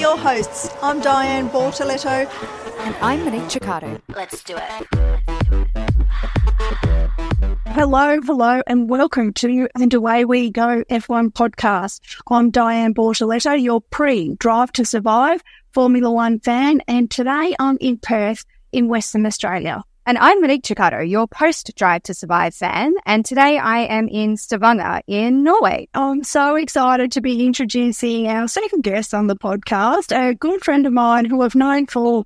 your hosts. I'm Diane Bortoletto. And I'm Monique Ciccardo. Let's do it. Hello, and welcome to And Away We Go F1 podcast. I'm Diane Bortoletto, your pre-Drive to Survive Formula One fan, and today I'm in Perth in Western Australia. And I'm Monique Ciccardo, your post-Drive to Survive fan, and today I am in Stavanger in Norway. I'm so excited to be introducing our second guest on the podcast, a good friend of mine who I've known for,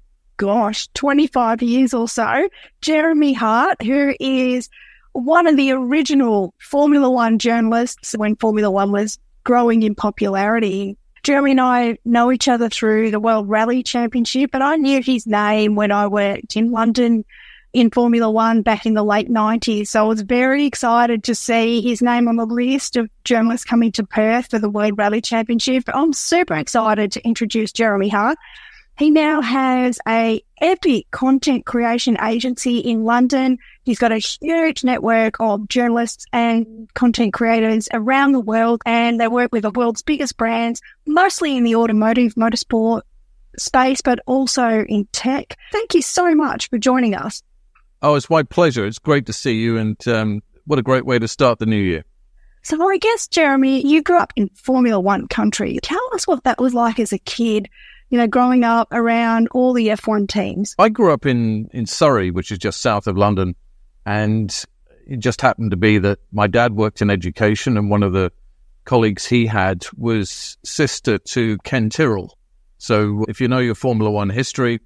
25 years or so, Jeremy Hart, who is one of the original Formula One journalists when Formula One was growing in popularity. Jeremy and I know each other through the World Rally Championship, but I knew his name when I worked in London in Formula One back in the late 90s. So I was very excited to see his name on the list of journalists coming to Perth for the World Rally Championship. I'm super excited to introduce Jeremy Hart. He now has a epic content creation agency in London. He's got a huge network of journalists and content creators around the world, and they work with the world's biggest brands, mostly in the automotive, motorsport space, but also in tech. Thank you so much for joining us. Oh, it's my pleasure. It's great to see you, and what a great way to start the new year. So I guess, Jeremy, you grew up in Formula One country. Tell us what that was like as a kid, growing up around all the F1 teams. I grew up in Surrey, which is just south of London, and it just happened to be that my dad worked in education, and one of the colleagues he had was sister to Ken Tyrrell. So if you know your Formula One history,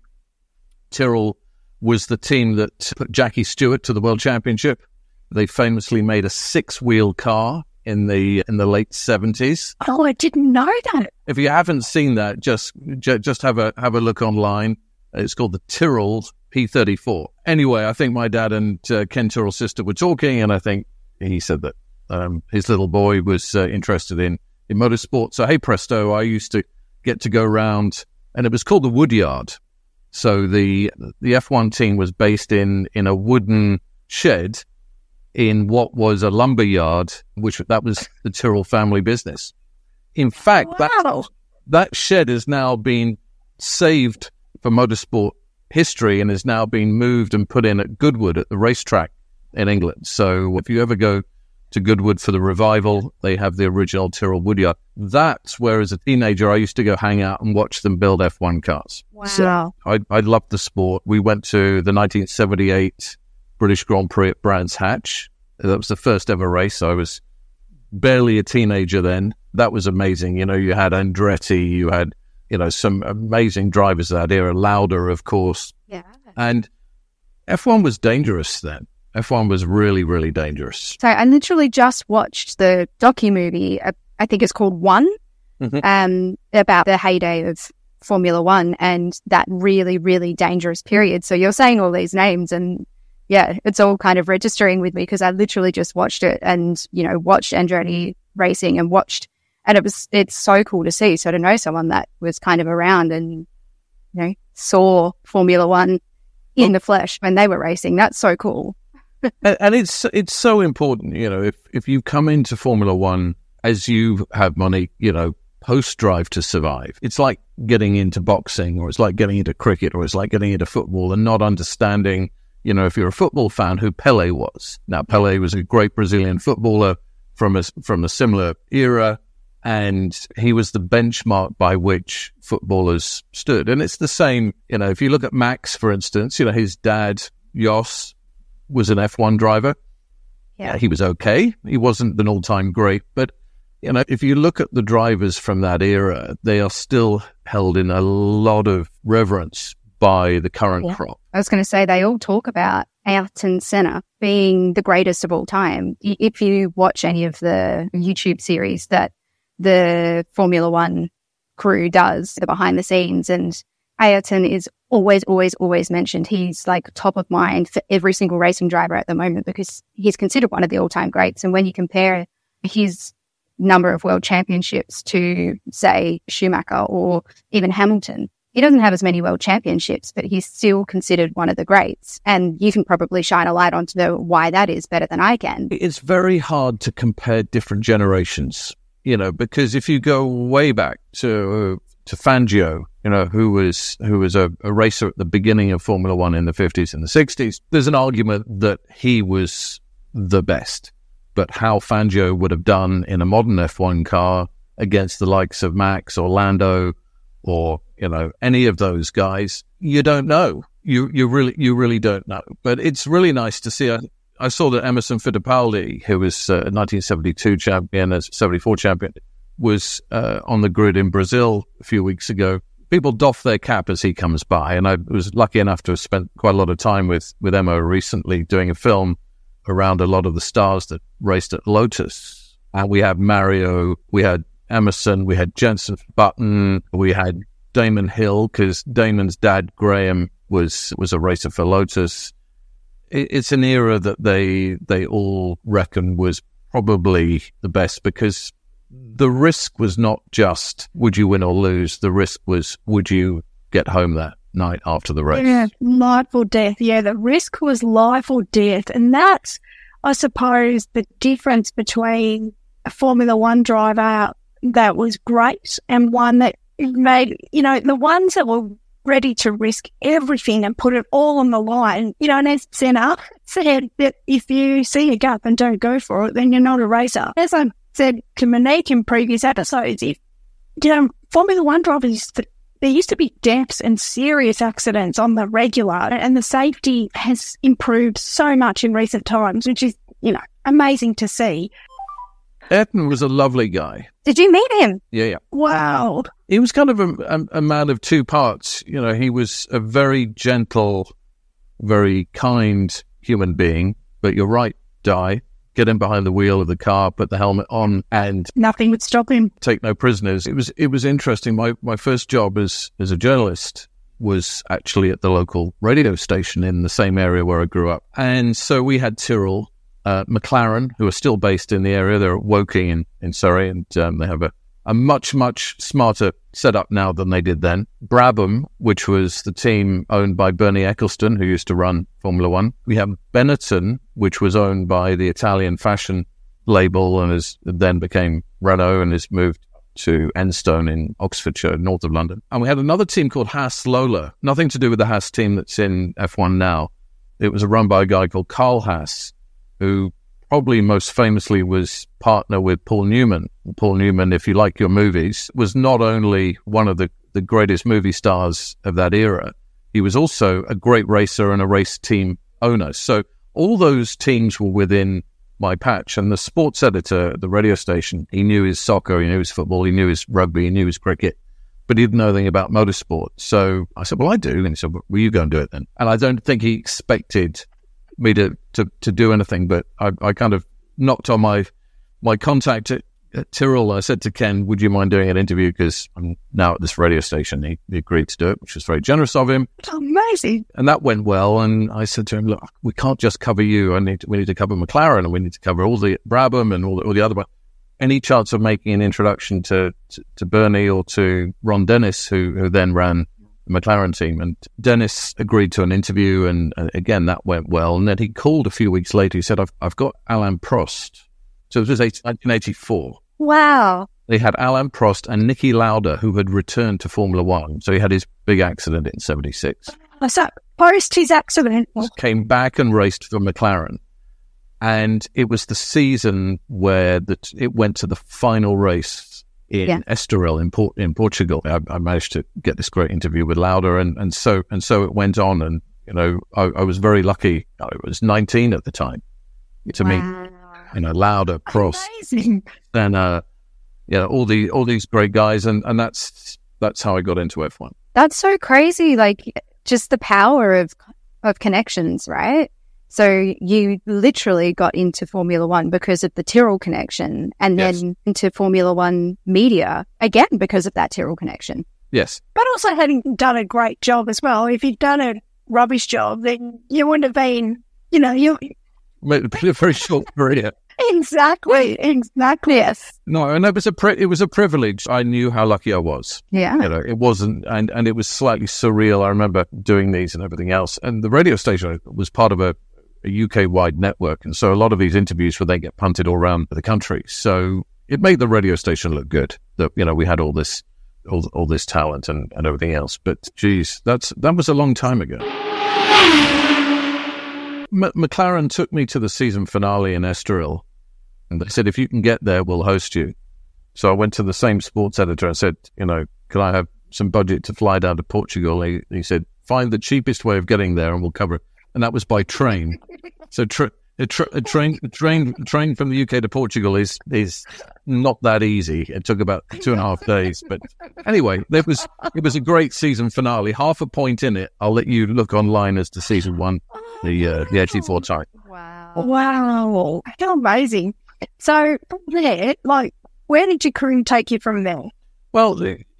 Tyrrell was the team that put Jackie Stewart to the World Championship. They famously made a 6-wheel car in the late 70s. Oh, I didn't know that. If you haven't seen that, just have a look online. It's called the Tyrrell P34. Anyway, I think my dad and Ken Tyrrell's sister were talking, and I think he said that his little boy was interested in motorsport. So, hey presto, I used to get to go around, and it was called the Woodyard. So the F1 team was based in a wooden shed in what was a lumber yard, that was the Tyrrell family business. In fact, wow. that shed has now been saved for motorsport history and is now being moved and put in at Goodwood at the racetrack in England. So if you ever go to Goodwood for the revival, they have the original Tyrrell Woodyard. That's where, as a teenager, I used to go hang out and watch them build F1 cars. Wow. So I loved the sport. We went to the 1978 British Grand Prix at Brands Hatch. That was the first ever race. I was barely a teenager then. That was amazing. You had Andretti, you had, some amazing drivers of that era, Lauda, of course. Yeah. And F1 was dangerous then. F1 was really, really dangerous. So I literally just watched the docu-movie, I think it's called One, about the heyday of Formula One and that really, really dangerous period. So you're saying all these names and yeah, it's all kind of registering with me because I literally just watched it and, watched Andretti racing and it's so cool to see. So to know someone that was kind of around and, saw Formula One in the flesh when they were racing, that's so cool. And it's so important, if you come into Formula One as you have money, post-Drive to Survive, it's like getting into boxing or it's like getting into cricket or it's like getting into football and not understanding, if you're a football fan, who Pelé was. Now, Pelé was a great Brazilian footballer from a similar era, and he was the benchmark by which footballers stood. And it's the same, if you look at Max, for instance, his dad, Jos, was an F1 driver. Yeah. He was okay. He wasn't an all-time great, but if you look at the drivers from that era, they are still held in a lot of reverence by the current crop. I was going to say, they all talk about Ayrton Senna being the greatest of all time. If you watch any of the YouTube series that the Formula One crew does, the behind the scenes, and Ayrton is always mentioned. He's like top of mind for every single racing driver at the moment because he's considered one of the all-time greats. And when you compare his number of world championships to, say, Schumacher or even Hamilton, he doesn't have as many world championships, but he's still considered one of the greats. And you can probably shine a light onto why that is better than I can. It's very hard to compare different generations, because if you go way back to to Fangio, who was a racer at the beginning of Formula One in the 50s and the 60s. There's an argument that he was the best, but how Fangio would have done in a modern F1 car against the likes of Max or Lando or, any of those guys, you don't know. You really don't know. But it's really nice to see. I saw that Emerson Fittipaldi, who was a 1972 champion, a 74 champion, was on the grid in Brazil a few weeks ago. People doff their cap as he comes by, and I was lucky enough to have spent quite a lot of time with Emma recently doing a film around a lot of the stars that raced at Lotus. And we had Mario, we had Emerson, we had Jenson Button, we had Damon Hill, because Damon's dad, Graham, was a racer for Lotus. It's an era that they all reckon was probably the best, because the risk was not just would you win or lose. The risk was would you get home that night after the race. Yeah, life or death. Yeah, the risk was life or death. And that's, I suppose, the difference between a Formula One driver that was great and one that made, the ones that were ready to risk everything and put it all on the line. And as Senna said, that if you see a gap and don't go for it, then you're not a racer. As I said to Monique in previous episodes, if, Formula One drivers, there used to be deaths and serious accidents on the regular, and the safety has improved so much in recent times, which is, amazing to see. Ayrton was a lovely guy. Did you meet him? Yeah. Wow. He was kind of a man of two parts. He was a very gentle, very kind human being. But you're right, Di. Get him behind the wheel of the car, put the helmet on, and nothing would stop him. Take no prisoners. It was interesting. My first job as a journalist was actually at the local radio station in the same area where I grew up. And so we had Tyrrell, McLaren, who are still based in the area. They're at Woking in Surrey, and they have a much, much smarter setup now than they did then. Brabham, which was the team owned by Bernie Ecclestone, who used to run Formula One. We have Benetton, which was owned by the Italian fashion label and then became Renault and has moved to Enstone in Oxfordshire, north of London. And we had another team called Haas Lola, nothing to do with the Haas team that's in F1 now. It was run by a guy called Carl Haas, who probably most famously was partner with Paul Newman. Paul Newman, if you like your movies, was not only one of the greatest movie stars of that era, he was also a great racer and a race team owner. So all those teams were within my patch. And the sports editor at the radio station, he knew his soccer, he knew his football, he knew his rugby, he knew his cricket, but he didn't know anything about motorsport. So I said, well, I do. And he said, well, you go and do it then. And I don't think he expected me to do anything, but I kind of knocked on my contact at Tyrrell. I said to Ken, would you mind doing an interview, because I'm now at this radio station. He agreed to do it, which was very generous of him. Amazing. And that went well. And I said to him, look, we can't just cover you. We need to cover McLaren, and we need to cover all the Brabham and all the other. Any chance of making an introduction to Bernie or to Ron Dennis, who then ran the McLaren team? And Dennis agreed to an interview, and again, that went well. And then he called a few weeks later. He said, I've got Alain Prost. So it was 1984. Wow. They had Alain Prost and Niki Lauda, who had returned to Formula One. So he had his big accident in 76. So post his accident, came back and raced for McLaren. And it was the season where it went to the final race in Estoril in Portugal. I managed to get this great interview with Lauda, and so it went on. And I was very lucky. I was 19 at the time to meet Lauda, Prost, and all these great guys, and that's how I got into F1. That's so crazy, like just the power of connections, right? So you literally got into Formula One because of the Tyrrell connection, and then into Formula One media, again, because of that Tyrrell connection. Yes. But also having done a great job as well. If you'd done a rubbish job, then you wouldn't have been, you... A very short career. Exactly. Yes. No, and it was a privilege. I knew how lucky I was. Yeah. It wasn't, and it was slightly surreal. I remember doing these and everything else. And the radio station was part of a UK-wide network, and so a lot of these interviews would then get punted all around the country. So it made the radio station look good that we had all this all this talent and everything else. But geez, that was a long time ago. McLaren took me to the season finale in Estoril, and they said, if you can get there, we'll host you. So I went to the same sports editor and said, can I have some budget to fly down to Portugal? He said, find the cheapest way of getting there and we'll cover it. And that was by train. So a train from the UK to Portugal is not that easy. It took about 2.5 days. But anyway, it was a great season finale. Half a point in it. I'll let you look online as to season 1, the GT4 time. Wow. How amazing. So from there, where did your crew take you from there? Well,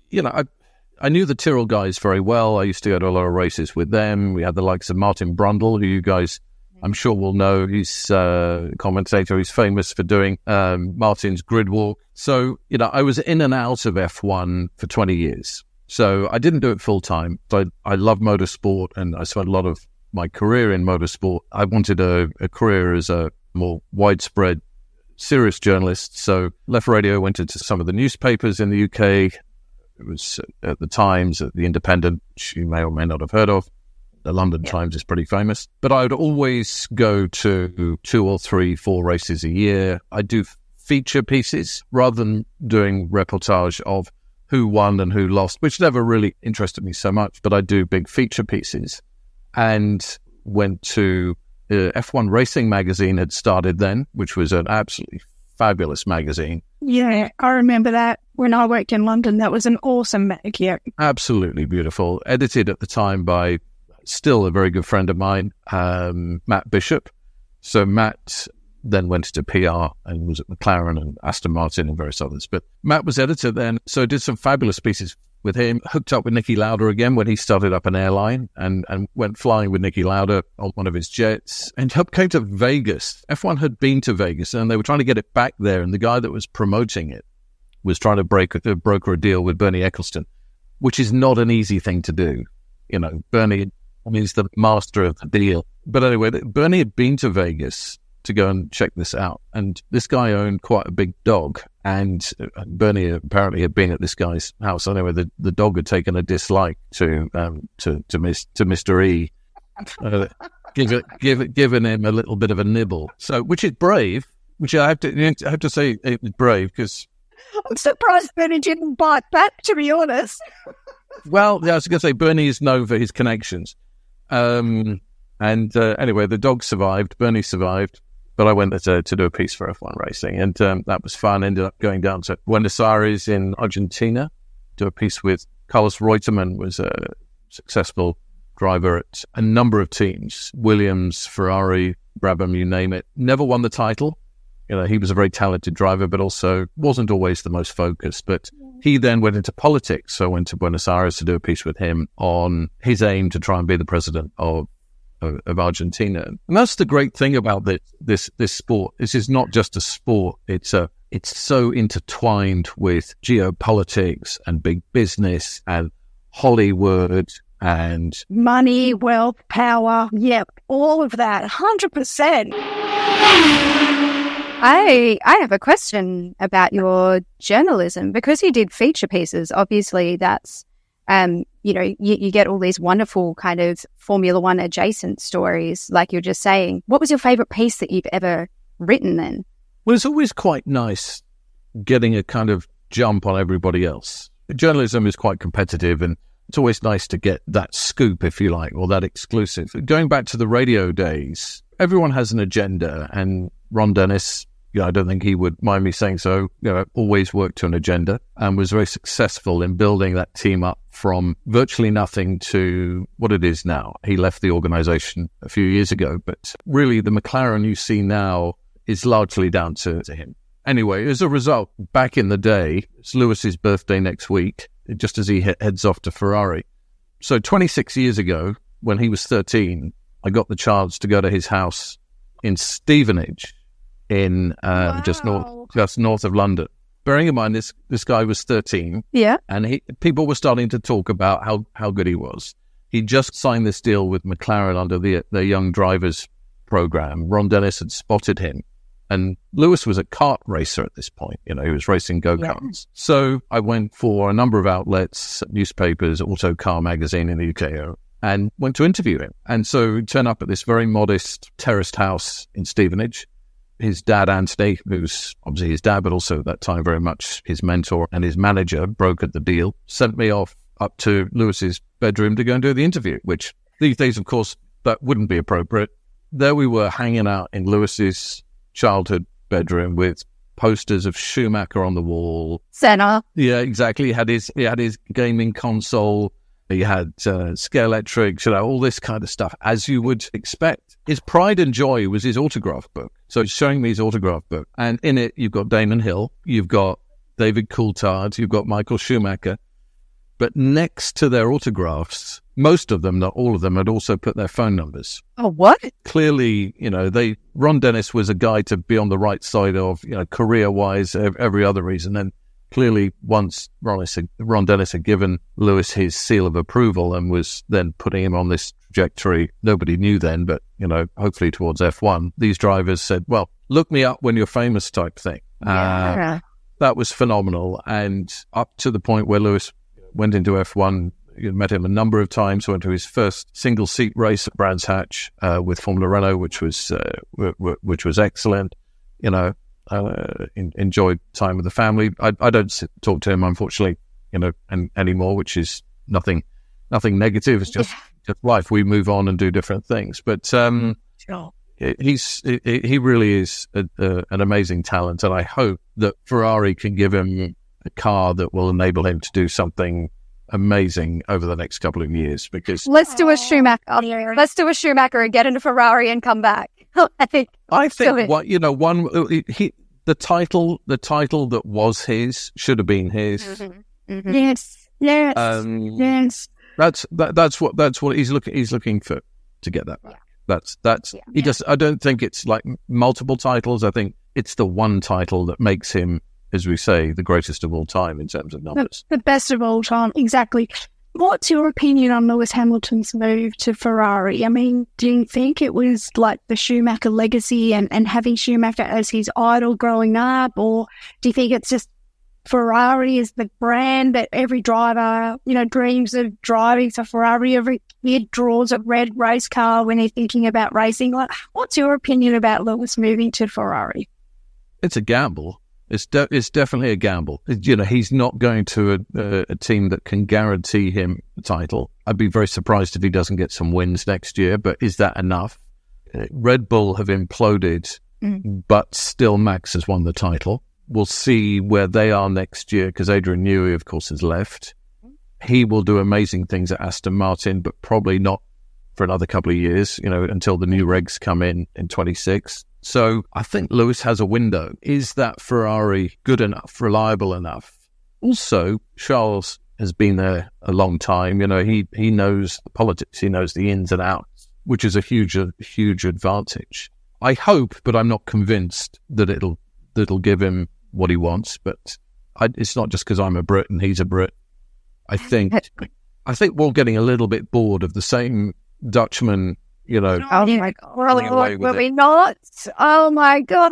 I knew the Tyrrell guys very well. I used to go to a lot of races with them. We had the likes of Martin Brundle, who you guys, I'm sure, will know. He's a commentator. He's famous for doing Martin's grid walk. So, I was in and out of F1 for 20 years. So I didn't do it full time. I love motorsport, and I spent a lot of my career in motorsport. I wanted a career as a more widespread, serious journalist. So left radio, went into some of the newspapers in the UK. It was at the Times, at the Independent, which you may or may not have heard of. The London Times is pretty famous. But I would always go to 2 or 3, 4 races a year. I do feature pieces rather than doing reportage of who won and who lost, which never really interested me so much. But I do big feature pieces. And went to F1 Racing magazine had started then, which was an absolutely fabulous magazine. Yeah, I remember that. When I worked in London, that was an awesome mag, yeah. Absolutely beautiful. Edited at the time by still a very good friend of mine, Matt Bishop. So Matt then went to PR and was at McLaren and Aston Martin and various others. But Matt was editor then, so I did some fabulous pieces with him. Hooked up with Niki Lauda again when he started up an airline and went flying with Niki Lauda on one of his jets and came to Vegas. F1 had been to Vegas and they were trying to get it back there, and the guy that was promoting it was trying to broker a deal with Bernie Ecclestone, which is not an easy thing to do. Bernie is the master of the deal. But anyway, Bernie had been to Vegas to go and check this out, and this guy owned quite a big dog, and Bernie apparently had been at this guy's house. Anyway, the dog had taken a dislike to Mr. E, giving him a little bit of a nibble. So, which is brave. Which I have to say, it's brave because I'm surprised Bernie didn't bite back, to be honest. Well, yeah, I was going to say Bernie is known for his connections. Anyway, the dog survived, Bernie survived, but I went there to do a piece for F1 Racing, and that was fun. Ended up going down to Buenos Aires in Argentina, do a piece with Carlos Reutemann, was a successful driver at a number of teams, Williams, Ferrari, Brabham, you name it. Never won the title. He was a very talented driver, but also wasn't always the most focused. But he then went into politics. So I went to Buenos Aires to do a piece with him on his aim to try and be the president of Argentina. And that's the great thing about this sport. This is not just a sport. It's so intertwined with geopolitics and big business and Hollywood and money, wealth, power. Yep, all of that, 100%. I have a question about your journalism, because you did feature pieces. Obviously, that's, you get all these wonderful kind of Formula One adjacent stories, like you're just saying. What was your favorite piece that you've ever written then? Well, it's always quite nice getting a kind of jump on everybody else. Journalism is quite competitive, and it's always nice to get that scoop, if you like, or that exclusive. Going back to the radio days, everyone has an agenda, and Ron Dennis, I don't think he would mind me saying so, always worked to an agenda and was very successful in building that team up from virtually nothing to what it is now. He left the organization a few years ago, but really the McLaren you see now is largely down to him. Anyway, as a result, back in the day, it's Lewis's birthday next week, just as he heads off to Ferrari. So 26 years ago, when he was 13, I got the chance to go to his house in Stevenage, in just north of London. Bearing in mind, this guy was 13, yeah, and people were starting to talk about how good he was. He just signed this deal with McLaren under their young drivers program. Ron Dennis had spotted him And Lewis was a kart racer at this point. He was racing go-karts. Yeah. So I went for a number of outlets, newspapers, Autocar magazine in the UK, and went to interview him. And so he turned up at this very modest terraced house in Stevenage. His dad, Anthony, who's obviously his dad, but also at that time very much his mentor and his manager, brokered the deal, sent me off up to Lewis's bedroom to go and do the interview, which these days, of course, that wouldn't be appropriate. There we were hanging out in Lewis's childhood bedroom with posters of Schumacher on the wall. Senna. Yeah, exactly. He had his gaming console. He had Scalextric, all this kind of stuff, as you would expect. His pride and joy was his autograph book. So he's showing me his autograph book. And in it, you've got Damon Hill, you've got David Coulthard, you've got Michael Schumacher. But next to their autographs, most of them, not all of them, had also put their phone numbers. Oh, what? Clearly, Ron Dennis was a guy to be on the right side of, career-wise, every other reason. And clearly, once Ron Dennis had given Lewis his seal of approval and was then putting him on this trajectory, nobody knew then, but, hopefully towards F1, these drivers said, well, look me up when you're famous type thing. Yeah. That was phenomenal. And up to the point where Lewis went into F1, met him a number of times, went to his first single-seat race at Brands Hatch with Formula Renault, which was excellent, enjoyed time with the family. I don't talk to him, unfortunately, anymore, which is nothing negative. It's just life. We move on and do different things. But he really is an amazing talent, and I hope that Ferrari can give him a car that will enable him to do something amazing over the next couple of years. Because let's do a Schumacher. Let's do a Schumacher and get into Ferrari and come back. I think the title that was his should have been his. Mm-hmm. Mm-hmm. Yes. That's what he's looking for, to get that back. He just, I don't think it's like multiple titles. I think it's the one title that makes him, as we say, the greatest of all time in terms of numbers. The best of all time, exactly. What's your opinion on Lewis Hamilton's move to Ferrari? I mean, do you think it was like the Schumacher legacy and having Schumacher as his idol growing up? Or do you think it's just Ferrari is the brand that every driver, dreams of driving? So Ferrari every kid draws a red race car when they're thinking about racing. Like, what's your opinion about Lewis moving to Ferrari? It's a gamble. It's definitely a gamble. He's not going to a team that can guarantee him the title. I'd be very surprised if he doesn't get some wins next year, but is that enough? Red Bull have imploded, but still Max has won the title. We'll see where they are next year, because Adrian Newey, of course, has left. He will do amazing things at Aston Martin, but probably not for another couple of years, until the new regs come in 26. So I think Lewis has a window. Is that Ferrari good enough, reliable enough? Also, Charles has been there a long time. He knows the politics. He knows the ins and outs, which is a huge advantage. I hope, but I'm not convinced that it'll give him what he wants. But it's not just because I'm a Brit and he's a Brit. I think we're getting a little bit bored of the same Dutchman. Oh my God! Were we not? Oh my God!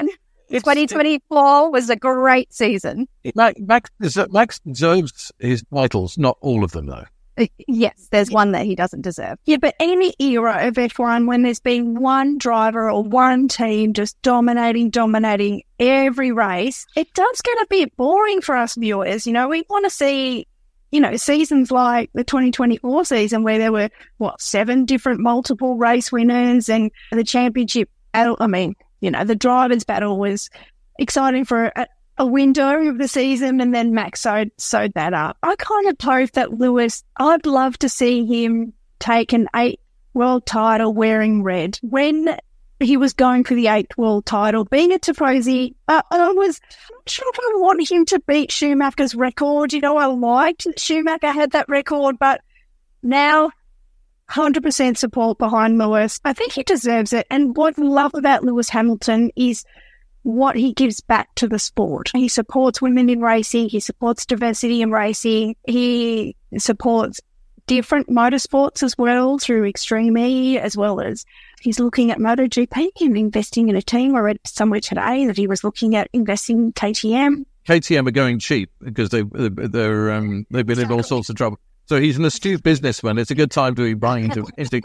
2024 was a great season. Max deserves his titles, not all of them, though. Yes, there's one that he doesn't deserve. Yeah, but any era of F1 when there's been one driver or one team just dominating every race, it does get a bit boring for us viewers. We want to see, seasons like the 2024 season where there were, 7 different multiple race winners, and the championship battle. I mean, the drivers' battle was exciting for a window of the season, and then Max sewed that up. I kind of hope that Lewis, I'd love to see him take an 8th world title wearing red. When he was going for the 8th world title, being a Tifosi, I was not sure if I wanted him to beat Schumacher's record. I liked that Schumacher had that record, but now 100% support behind Lewis. I think he deserves it. And what I love about Lewis Hamilton is what he gives back to the sport. He supports women in racing. He supports diversity in racing. He supports different motorsports as well through Extreme E, as well as he's looking at MotoGP and investing in a team. I read somewhere today that he was looking at investing in KTM. KTM are going cheap because they've been in all sorts of trouble. So he's an astute businessman. It's a good time to be buying into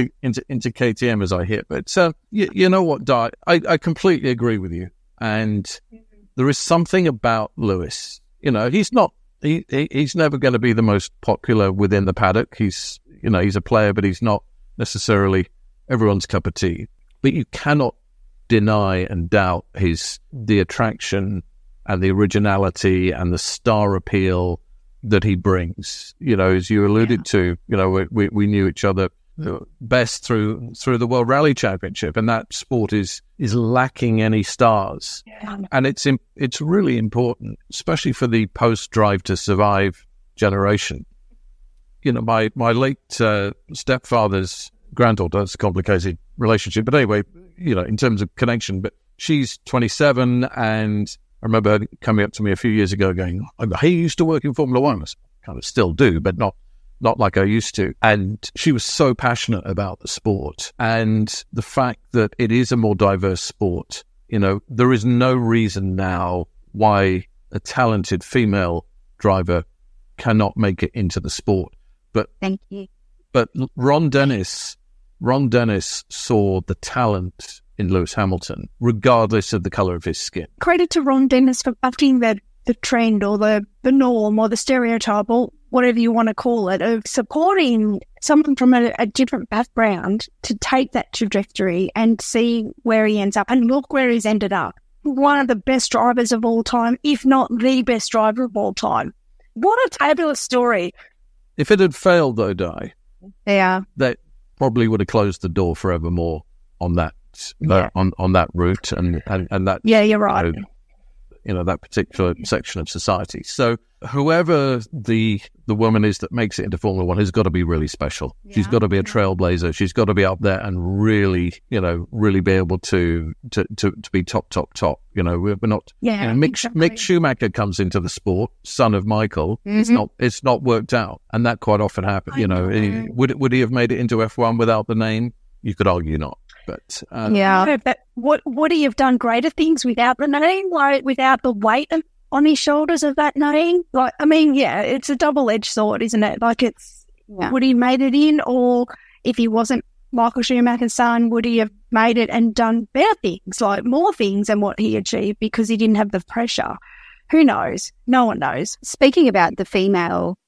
KTM, as I hear. But you know what, Di? I completely agree with you. And there is something about Lewis. You know, he's never going to be the most popular within the paddock. He's a player, but he's not necessarily everyone's cup of tea. But you cannot deny and doubt the attraction and the originality and the star appeal that he brings. You know, as you alluded to, you know, we knew each other best through the World Rally Championship, and that sport is lacking any stars. Yeah. And it's really important, especially for the post Drive to Survive generation. You know, my late stepfather's granddaughter, that's a complicated relationship, but anyway, you know, in terms of connection, but she's 27, and I remember her coming up to me a few years ago going, "He used to work in Formula One." I kind of still do, but not like I used to. And she was so passionate about the sport and the fact that it is a more diverse sport. You know, there is no reason now why a talented female driver cannot make it into the sport. But thank you. But Ron Dennis saw the talent in Lewis Hamilton, regardless of the colour of his skin. Credit to Ron Dennis for bucking the trend or the norm or the stereotype or whatever you want to call it, of supporting someone from a different background to take that trajectory and see where he ends up. And look where he's ended up. One of the best drivers of all time, if not the best driver of all time. What a fabulous story. If it had failed, though, Di, that probably would have closed the door forevermore on that on that route and that. Yeah, you're right. You know, that particular section of society. So whoever the woman is that makes it into Formula One has got to be really special. Yeah. She's got to be a trailblazer. She's got to be up there and really be able to be top. You know, we're not. Yeah, Mick Schumacher comes into the sport, son of Michael. Mm-hmm. It's not worked out, and that quite often happens. You know, would he have made it into F1 without the name? You could argue not. But would he have done greater things without the name, like without the weight on his shoulders of that name? Like, I mean, yeah, it's a double-edged sword, isn't it? Like, would he have made it in, or if he wasn't Michael Schumacher's son, would he have made it and done better things, like more things than what he achieved because he didn't have the pressure? Who knows? No one knows. Speaking about the female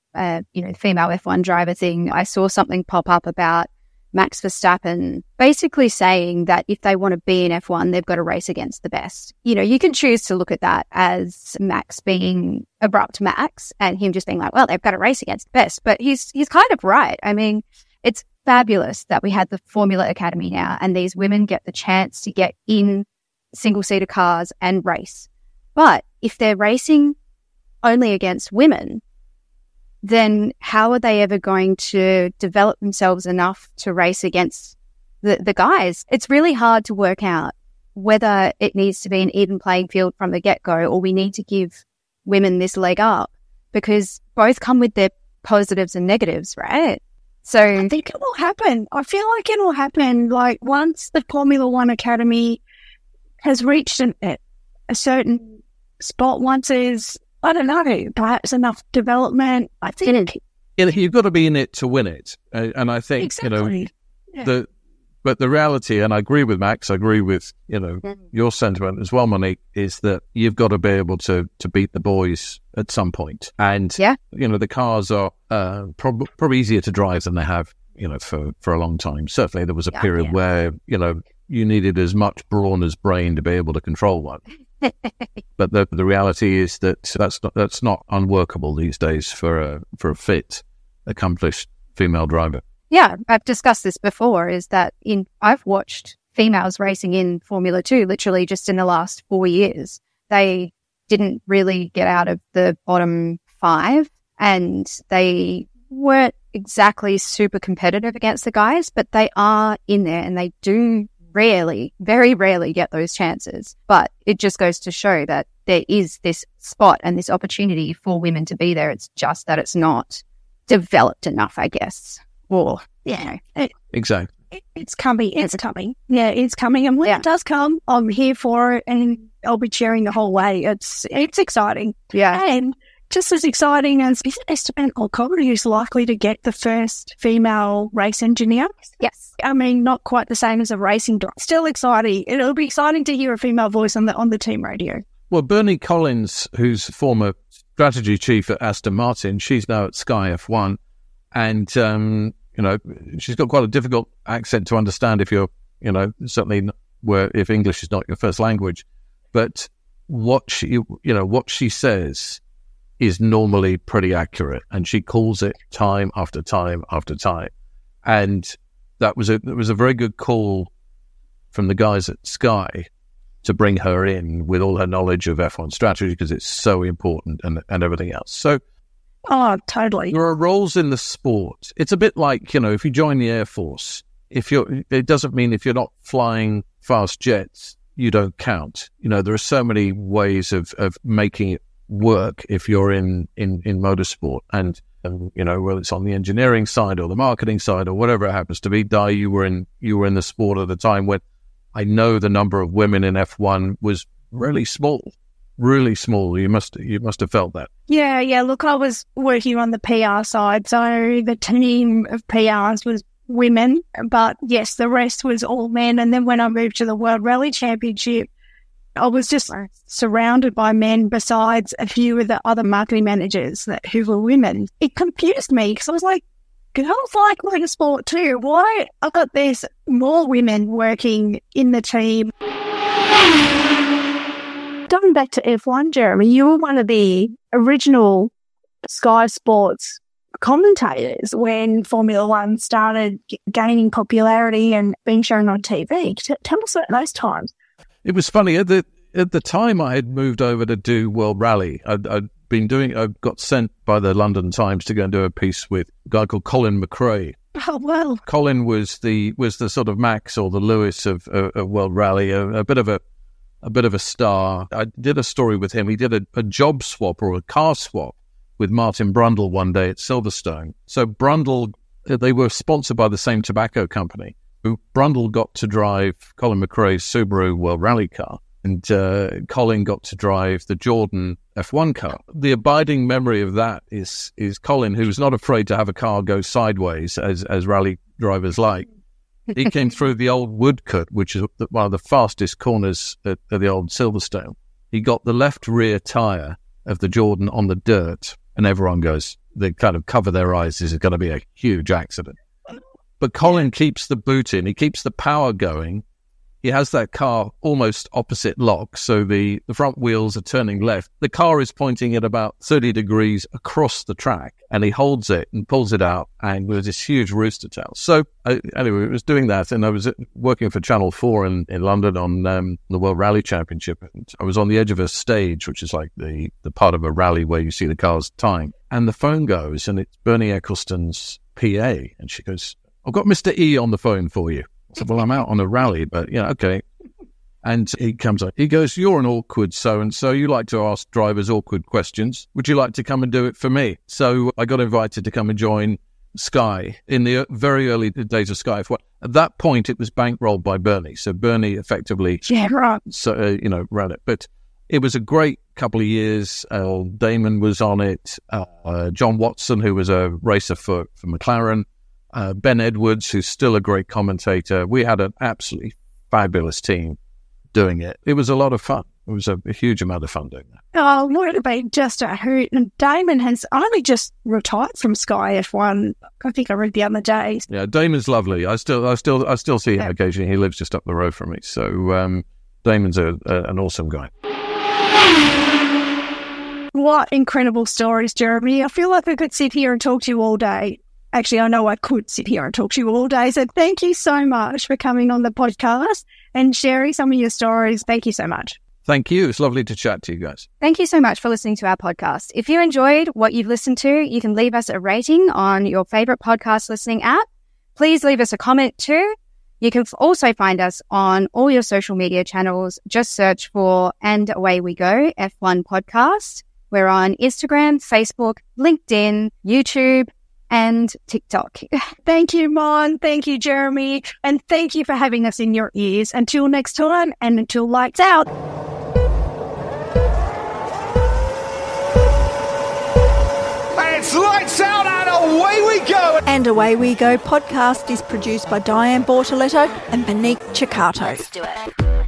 F1 driver thing, I saw something pop up about Max Verstappen basically saying that if they want to be in F1, they've got to race against the best. You know, you can choose to look at that as Max being abrupt Max and him just being like, well, they've got to race against the best. But he's kind of right. I mean, it's fabulous that we had the Formula Academy now and these women get the chance to get in single-seater cars and race. But if they're racing only against women, then how are they ever going to develop themselves enough to race against the guys? It's really hard to work out whether it needs to be an even playing field from the get-go or we need to give women this leg up, because both come with their positives and negatives, right? So I think it will happen. I feel like it will happen. Like, once the Formula One Academy has reached a certain spot, once there's, I don't know, perhaps enough development, I think. You've got to be in it to win it. And I think, exactly. But the reality, and I agree with Max, I agree with, your sentiment as well, Monique, is that you've got to be able to beat the boys at some point. And, the cars are probably easier to drive than they have, for a long time. Certainly there was a period where, you needed as much brawn as brain to be able to control one. But the reality is that that's not unworkable these days for a fit, accomplished female driver. Yeah, I've discussed this before, is that I've watched females racing in Formula 2 literally just in the last 4 years. They didn't really get out of the bottom 5 and they weren't exactly super competitive against the guys, but they are in there and they do very rarely get those chances. But it just goes to show that there is this spot and this opportunity for women to be there. It's just that it's not developed enough, I guess. Or, Exactly. It's coming. It's coming. Yeah, it's coming. And when it does come, I'm here for it, and I'll be cheering the whole way. It's exciting. Yeah. And just as exciting as Esteban Ocon, who's likely to get the first female race engineer. Yes. I mean, not quite the same as a racing driver. Still exciting. It'll be exciting to hear a female voice on the team radio. Well, Bernie Collins, who's former strategy chief at Aston Martin, she's now at Sky F1, and she's got quite a difficult accent to understand if you're, certainly if English is not your first language. But what she says is normally pretty accurate, and she calls it time after time after time. And that was a very good call from the guys at Sky to bring her in with all her knowledge of F1 strategy, because it's so important and everything else. So, oh, totally. There are roles in the sport. It's a bit like, if you join the Air Force, it doesn't mean if you're not flying fast jets, you don't count. There are so many ways of making it work if you're in motorsport. And whether it's on the engineering side or the marketing side or whatever it happens to be, Di, you were in the sport at a time when I know the number of women in F1 was really small. Really small. You must have felt that. Yeah. Look, I was working on the PR side, so the team of PRs was women, but yes, the rest was all men. And then when I moved to the World Rally Championship, I was just surrounded by men besides a few of the other marketing managers who were women. It confused me because I was like, girls like motorsport too. Why? I thought there's more women working in the team. Going back to F1, Jeremy, you were one of the original Sky Sports commentators when Formula One started gaining popularity and being shown on TV. Tell us about those times. It was funny. At the time, I had moved over to do World Rally. I got sent by the London Times to go and do a piece with a guy called Colin McRae. Oh, well. Colin was the sort of Max or the Lewis of World Rally, a bit of a star. I did a story with him. He did a job swap or a car swap with Martin Brundle one day at Silverstone. So Brundle, they were sponsored by the same tobacco company. Brundle got to drive Colin McRae's Subaru World Rally car, and Colin got to drive the Jordan F1 car. The abiding memory of that is Colin, who was not afraid to have a car go sideways, as rally drivers like. He came through the old Woodcut, which is one of the fastest corners at the old Silverstone. He got the left rear tyre of the Jordan on the dirt, and everyone goes, they kind of cover their eyes, this is going to be a huge accident. But Colin keeps the boot in, he keeps the power going. He has that car almost opposite lock, so the front wheels are turning left. The car is pointing at about 30 degrees across the track, and he holds it and pulls it out, and with this huge rooster tail. So anyway, it was doing that, and I was working for Channel 4 in London on the World Rally Championship. And I was on the edge of a stage, which is like the part of a rally where you see the cars time. And the phone goes, and it's Bernie Ecclestone's PA, and she goes, I've got Mr. E on the phone for you. I said, well, I'm out on a rally, but okay. And he comes up. He goes, you're an awkward so-and-so. You like to ask drivers awkward questions. Would you like to come and do it for me? So I got invited to come and join Sky in the very early days of Sky F1. At that point, it was bankrolled by Bernie. So Bernie effectively ran it. But it was a great couple of years. Damon was on it. John Watson, who was a racer for McLaren. Ben Edwards, who's still a great commentator. We had an absolutely fabulous team doing it. It was a lot of fun. It was a huge amount of fun doing that. Oh, would have been just a hoot. And Damon has only just retired from Sky F1. I think I read the other day. Yeah, Damon's lovely. I still see him occasionally. He lives just up the road from me. So Damon's an awesome guy. What incredible stories, Jeremy. I feel like I could sit here and talk to you all day. Actually, I know I could sit here and talk to you all day. So thank you so much for coming on the podcast and sharing some of your stories. Thank you so much. Thank you. It's lovely to chat to you guys. Thank you so much for listening to our podcast. If you enjoyed what you've listened to, you can leave us a rating on your favorite podcast listening app. Please leave us a comment too. You can also find us on all your social media channels. Just search for And Away We Go F1 Podcast. We're on Instagram, Facebook, LinkedIn, YouTube, and TikTok. Thank you, Mon. Thank you, Jeremy. And thank you for having us in your ears. Until next time, and until lights out. It's lights out and away we go. And Away We Go podcast is produced by Diane Bortoletto and Monique Ciccato. Let's do it.